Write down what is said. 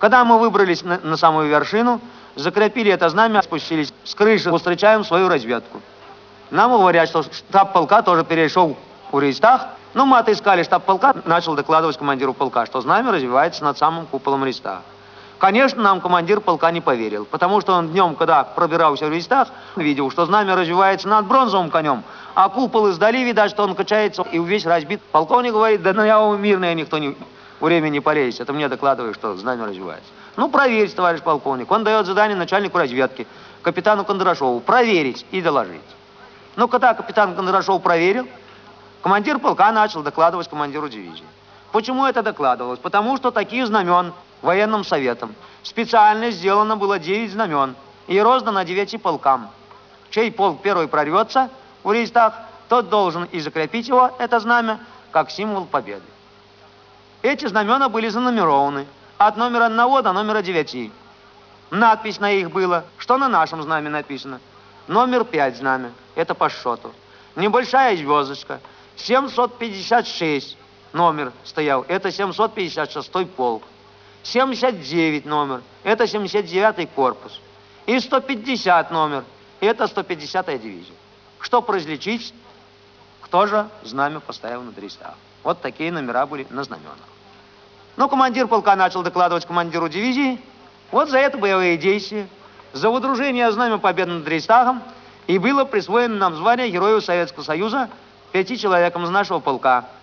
Когда мы выбрались на самую вершину, закрепили это знамя, спустились с крыши, встречаем свою разведку. Нам говорят, что штаб полка тоже перешел в Рейхстаг. Ну, мы отыскали штаб полка, начал докладывать командиру полка, что знамя развивается над самым куполом Рейхстага. Конечно, нам командир полка не поверил, потому что он днем, когда пробирался в Рейхстаг, видел, что знамя развивается над бронзовым конем, а купол издали, видать, что он качается и весь разбит. Полковник говорит: да ну я умирный, никто времени не полезет, это мне докладывает, что знамя развивается. Ну, проверьте, товарищ полковник. Он дает задание начальнику разведки, капитану Кондрашову, проверить и доложить. Ну, когда капитан Кондрашов проверил, командир полка начал докладывать командиру дивизии. Почему это докладывалось? Потому что таких знамен военным советом специально сделано было 9 знамен и роздано 9 полкам. Чей полк первый прорвется в Рейхстаг, тот должен и закрепить его, это знамя, как символ победы. Эти знамена были занумерованы от номера 1 до номера 9. Надпись на их была, что на нашем знаме написано. Номер 5 знамя, это по счету. Небольшая звездочка, 756 номер стоял, это 756-й полк. 79 номер, это 79-й корпус. И 150 номер, это 150-я дивизия. Чтобы различить, кто же знамя поставил над Рейхстагом. Вот такие номера были на знаменах. Ну, командир полка начал докладывать командиру дивизии. Вот за это боевые действия, за выдружение знамя победы над Рейхстагом и было присвоено нам звание Героев Советского Союза 5 человекам из нашего полка.